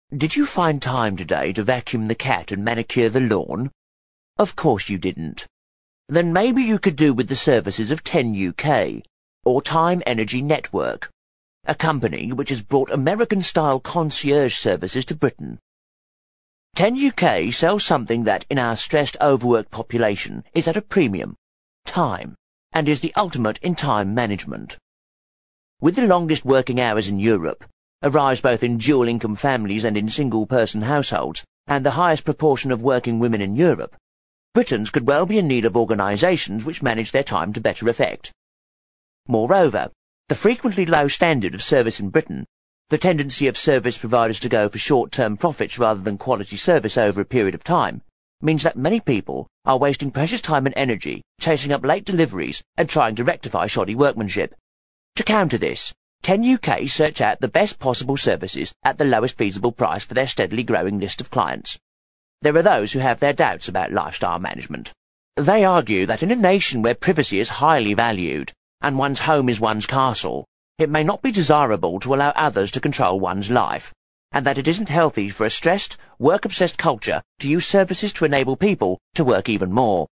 Did you find time today to vacuum the cat and manicure the lawn? Of course you didn't. Then maybe you could do with the services of 10 UK, or Time Energy Network, a company which has brought American-style concierge services to Britain. 10 UK sells something that, in our stressed, overworked population, is at a premium, time, and is the ultimate in time management. With the longest working hours in Europe, arrives both in dual-income families and in single-person households, and the highest proportion of working women in Europe, Britons could well be in need of organisations which manage their time to better effect. Moreover, the frequently low standard of service in Britain, the tendency of service providers to go for short-term profits rather than quality service over a period of time, means that many people are wasting precious time and energy chasing up late deliveries and trying to rectify shoddy workmanship. To counter this, 10 UK search out the best possible services at the lowest feasible price for their steadily growing list of clients. There are those who have their doubts about lifestyle management. They argue that in a nation where privacy is highly valued, and one's home is one's castle, it may not be desirable to allow others to control one's life, and that it isn't healthy for a stressed, work-obsessed culture to use services to enable people to work even more.